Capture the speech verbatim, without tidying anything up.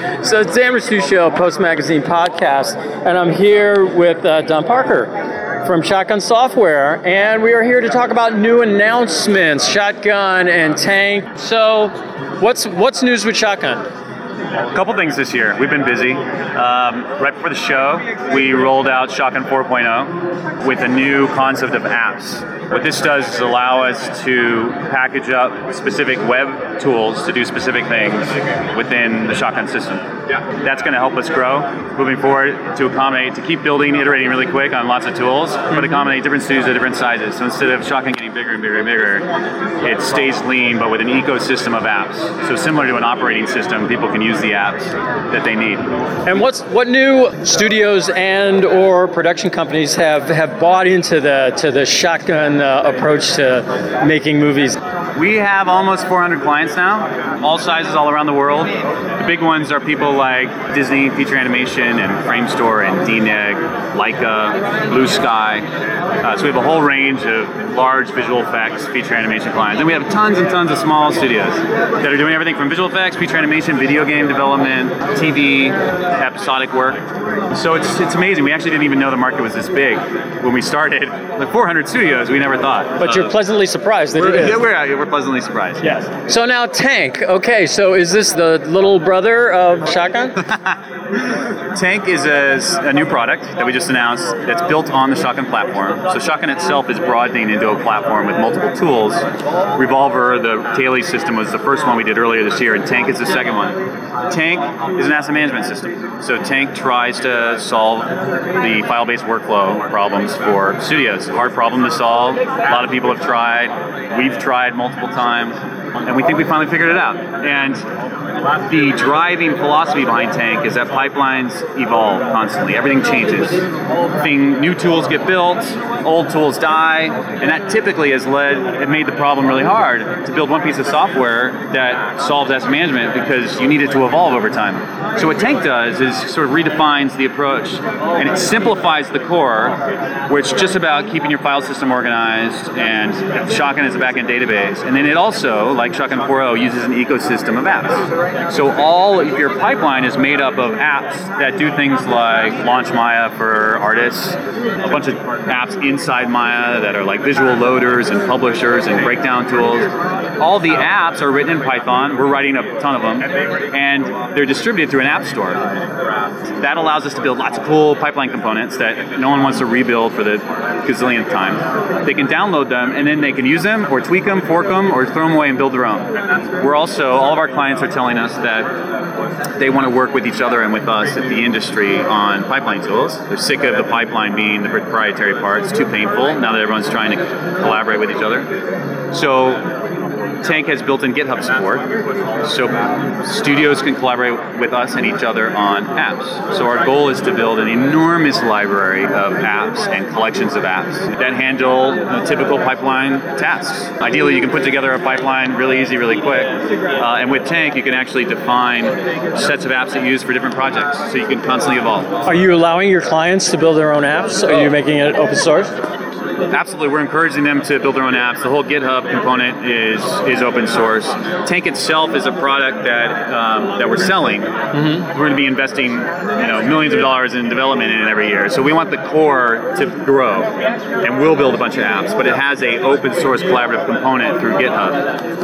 So it's Dan Rostuscio, Post Magazine Podcast, and I'm here with uh, Don Parker from Shotgun Software, and we are here to talk about new announcements, Shotgun and Tank. So what's what's news with Shotgun? A couple things this year. We've been busy. Um, right before the show, we rolled out Shotgun four point oh with a new concept of apps. What this does is allow us to package up specific web tools to do specific things within the Shotgun system. That's going to help us grow moving forward to accommodate, to keep building, iterating really quick on lots of tools, but accommodate different studios at different sizes. So instead of Shotgun getting bigger and bigger and bigger, it stays lean, but with an ecosystem of apps. So similar to an operating system, people can use the apps that they need. And what's what new studios and or production companies have, have bought into the to the Shotgun uh, approach to making movies? We have almost four hundred clients now, all sizes all around the world. The big ones are people like Disney Feature Animation and Framestore and D N E G, Leica, Blue Sky. Uh, so we have a whole range of large visual effects, feature animation clients. And we have tons and tons of small studios that are doing everything from visual effects, feature animation, video game development, T V, episodic work. So it's it's amazing. We actually didn't even know the market was this big when we started. Like four hundred studios, we never thought. But you're pleasantly surprised that we're, it is. Yeah, we're, we're pleasantly surprised. Yes. So now Tank. Okay, so is this the little brother of Shotgun? Tank is a, a new product that we just announced that's built on the Shotgun platform. So Shotgun itself is broadening into a platform with multiple tools. Revolver, the Taily system, was the first one we did earlier this year, and Tank is the second one. Tank is an asset management system. So Tank tries to solve the file-based workflow problems for studios. Hard problem to solve. A lot of people have tried. We've tried multiple times, and we think we finally figured it out. And the driving philosophy behind Tank is that pipelines evolve constantly. Everything changes. Thing, new tools get built, old tools die, and that typically has led, it made the problem really hard to build one piece of software that solves asset management because you need it to evolve over time. So what Tank does is sort of redefines the approach, and it simplifies the core, where it's just about keeping your file system organized, and Shotgun is a backend database. And then it also, like Shotgun four point oh, uses an ecosystem of apps. So all of your pipeline is made up of apps that do things like launch Maya for artists, a bunch of apps inside Maya that are like visual loaders and publishers and breakdown tools. All the apps are written in Python. We're writing a ton of them, and they're distributed through an app store. That allows us to build lots of cool pipeline components that no one wants to rebuild for the gazillionth time. They can download them, and then they can use them or tweak them, fork them, or throw them away and build their own. We're also, all of our clients are telling us that they want to work with each other and with us at the industry on pipeline tools. They're sick of the pipeline being the proprietary part. It's too painful now that everyone's trying to collaborate with each other. So Tank has built-in GitHub support, so studios can collaborate with us and each other on apps. So our goal is to build an enormous library of apps and collections of apps that handle you know, typical pipeline tasks. Ideally, you can put together a pipeline really easy, really quick. Uh, and with Tank, you can actually define sets of apps that you use for different projects, so you can constantly evolve. Are you allowing your clients to build their own apps? Are you making it open source? Absolutely, we're encouraging them to build their own apps. The whole GitHub component is is open source. Tank itself is a product that um, that we're selling. Mm-hmm. We're going to be investing, you know, millions of dollars in development in it every year. So we want the core to grow, and we'll build a bunch of apps. But it has a open source collaborative component through GitHub.